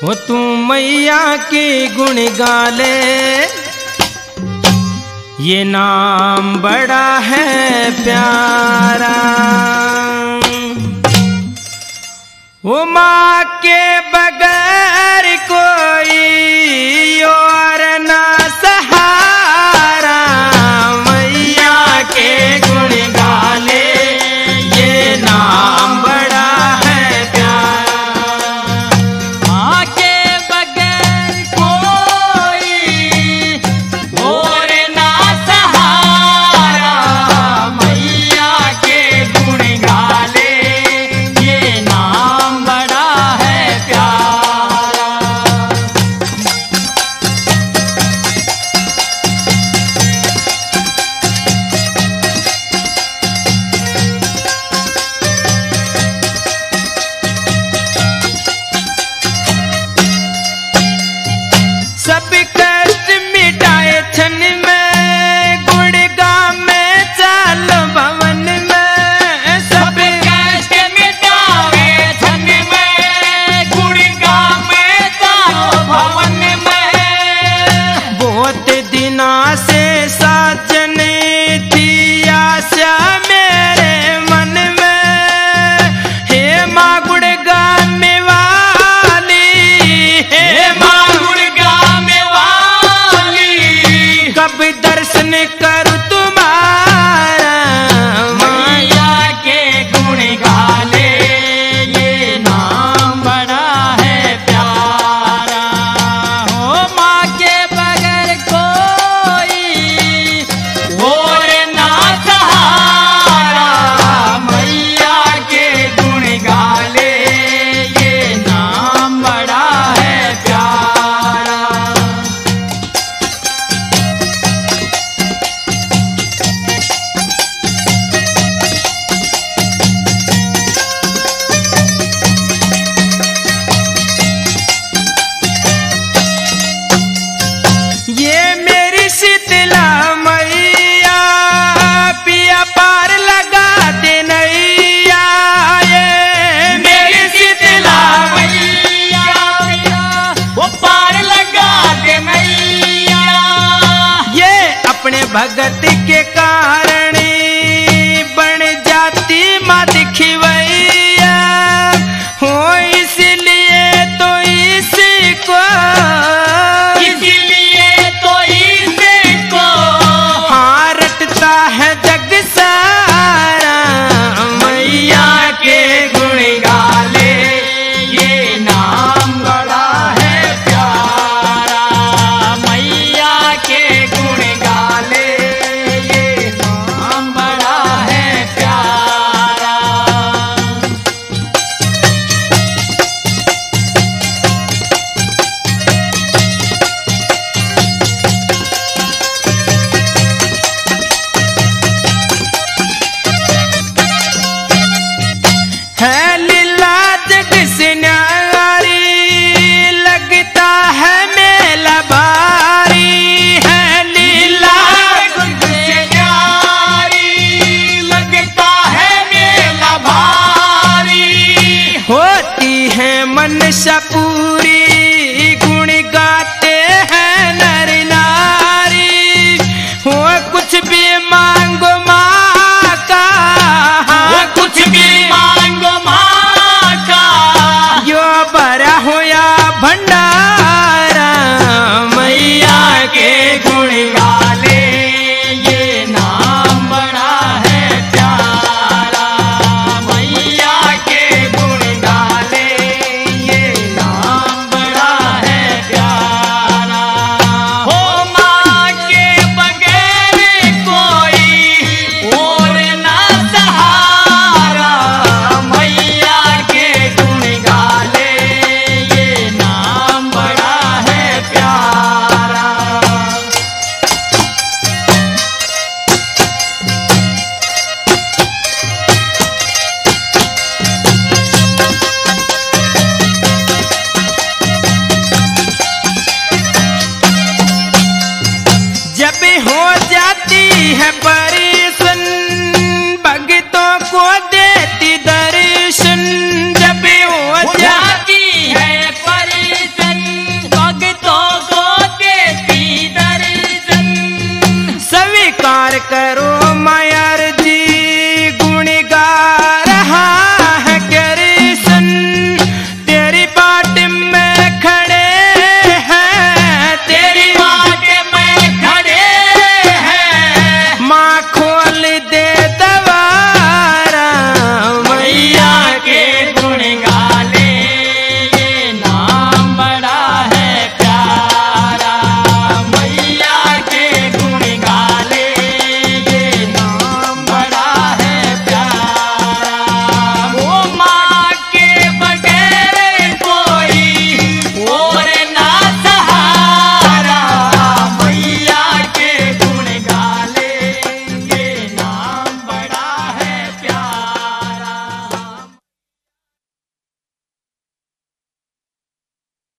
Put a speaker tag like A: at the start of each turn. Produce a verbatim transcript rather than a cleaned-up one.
A: हो तू मैया के गुण गाले, ये नाम बड़ा है प्यारा। वो माँ के बगैर कोई और ना सहारा, मैया के गुण गाले, ये नाम बड़ा है प्यारा।
B: माँ के बगैर कोई और ना सहारा, मैया के गुण गाले, ये नाम बड़ा है प्यारा।
A: सब कष्ट मिटाए छन में, गुणगान में चल भवन में। सब
B: कष्ट मिटावे छन में, गुणगान में चलो भवन में।
A: बहुत दिना से साजन थी आशा मेरे मन में, हे माँ गुणगान में वाली, हे माँ
B: गुणगान में वाली,
A: कब दर्शन करूं तुम्हारा।
B: मैया के गुण गाले, ये नाम बड़ा है प्यारा। हो माँ के बगैर कोई और ना सहारा, मैया के गुण गाले, ये नाम बड़ा है प्यारा।
A: ये मेरी शीतला मैया, पिया पार लगा दे नैया। ये
B: मेरी शीतला मैया, वो पार लगा दे मैया।
A: ये अपने भगत के कारण बन जाती माँ दिखवैया। हो इसलिए तो इसको,
B: इसलिए तो इसको
A: हाँ रटता है जग सारा। मैया के गुण गाले,
B: ये नाम बड़ा है प्यारा। मैया के गुण गाले, ये नाम बड़ा है प्यारा।
A: है लीला जग से न्यारी, लगता है मेला भारी। है लीला
B: जग से न्यारी, लगता है मेला भारी।
A: होती है मनसा पूरी, गुण गाते हैं नर नारी। हो कुछ भी मांगो माँ का,
B: वो कुछ भी मांगो माँ का,
A: यो बड़ा होया भंडार।